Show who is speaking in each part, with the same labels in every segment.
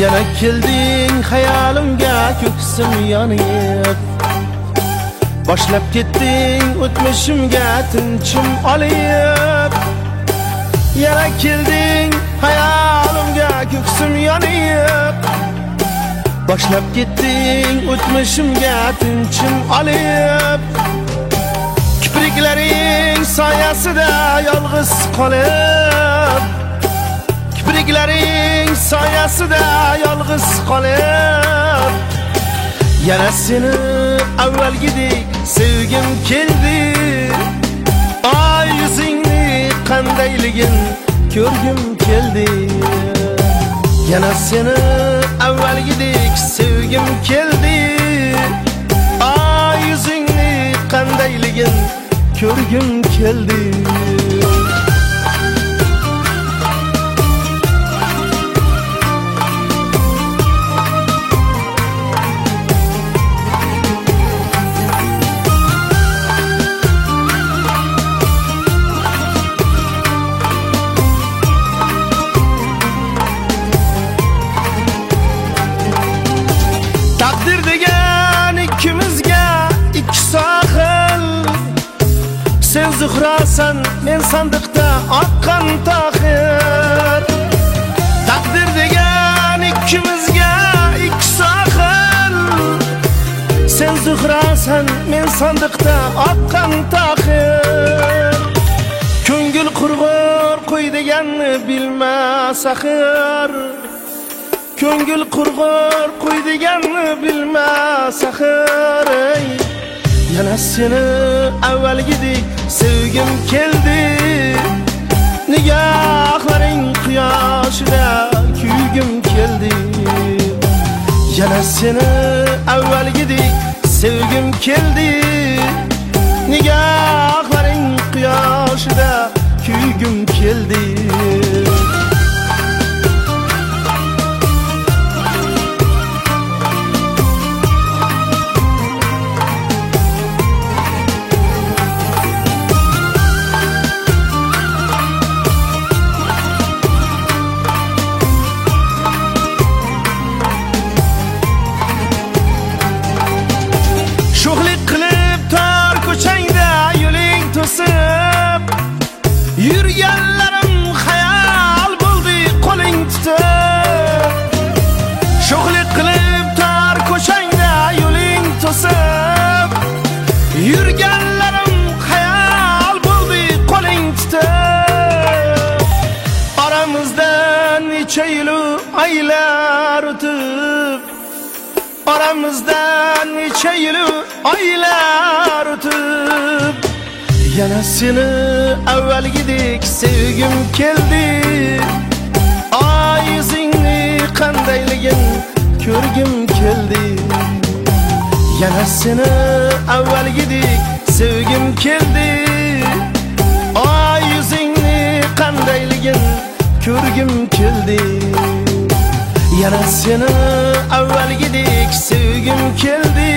Speaker 1: Yana kelding hayolimga ko'ksim yonib, boshlab ketding o'tmishimga tinchim olib. Yana kelding hayolimga ko'ksim yonib, boshlab ketding o'tmishimga tinchim olib. Kipriklaring soyasida yolg'iz qolib, kipriklaring soyasida yolg'iz qolib, yana seni avvalgidek sevgim keldi. Ay yuzingni qandayligin ko'rgim keldi. Yana seni avvalgidek sevgim keldi. Ay yuzingni qandayligin ko'rgim keldi. Takdir degan ikkimizga ikki sohil, sen zuhrasan, men sandiqda oqqan tohir. Takdir degan ikkimizga ikki sohil, sen zuhrasan, men sandiqda oqqan tohir. Ko'ngil qurg'ur qo'y deganni bilmas axir, ko'ngil qurg'ur qo'y deganni bilmas axir. Yana seni avvalgidek sevgim keldi. Nigohlaring quyoshida kuygim keldi. Yana seni avvalgidek sevgim keldi. Nigohlaring quyoshida kuygim keldi. Sho'xlik qilib tor ko'changda yo'ling to'sib, yurganlarim xayol bo'ldi qo'ling tutib. Sho'xlik qilib tor ko'changda yo'ling to'sib, yurganlarim xayol bo'ldi qo'ling tutib. Oramizdan necha yil oylar o'tib, oramizdan necha yil oylar o'tib, yana seni avvalgidek sevgim keldi. Ay yuzingni qandayligin ko'rgim keldi. Yana seni avvalgidek sevgim keldi. Ay yuzingni qandayligin ko'rgim keldi. Yana seni avvalgidek sevgim keldi.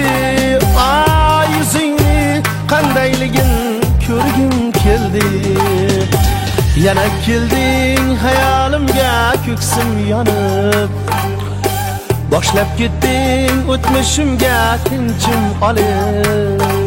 Speaker 1: Ay yuzingni qandayligin ko'rgim keldi. Yana kelding hayolimga ko'ksim yonib, boshlab ketding o'tmishimga tinchim olib.